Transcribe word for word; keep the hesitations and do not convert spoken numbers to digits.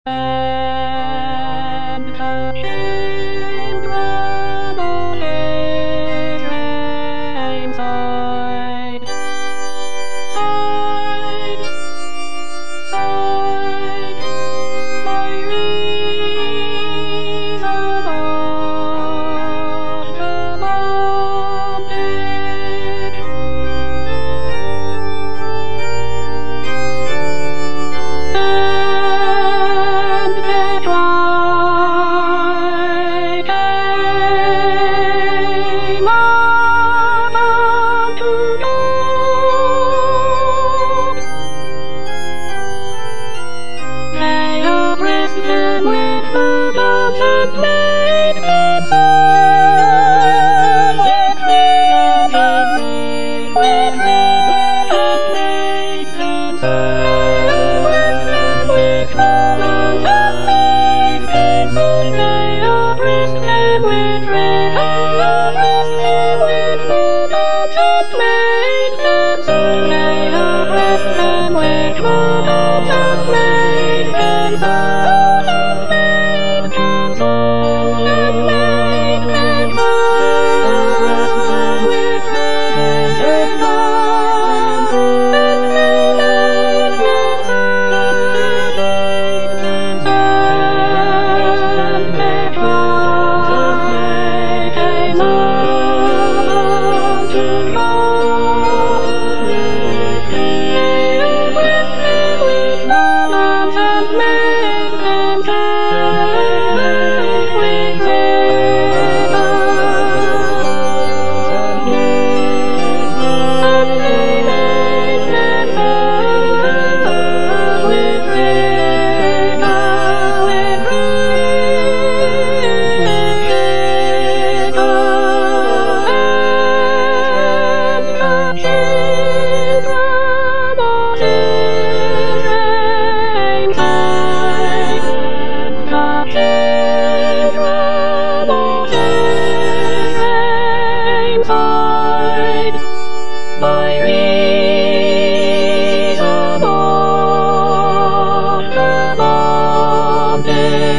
And the children all live inside, side, side, by reason of the bondage. And the twilight came up unto dawn. They oppressed them with burdens and made them sad. With ribbons and made, with ribbons and made them sad. Oppressed them with burdens and made them sad. They oppressed them with ribbons, oppressed them with burdens and made them sad. They oppressed them with burdens and made them sad. And made them sad. And made them sad. Oppressed them with ribbons and burdens and made them sad. And their twilight came unto dawn. They oppressed them with burdens and made them sad. With ribbons and they made them sad. With ribbons, with ribbons. And the children all live inside. The children all live inside, by reason of the bondage.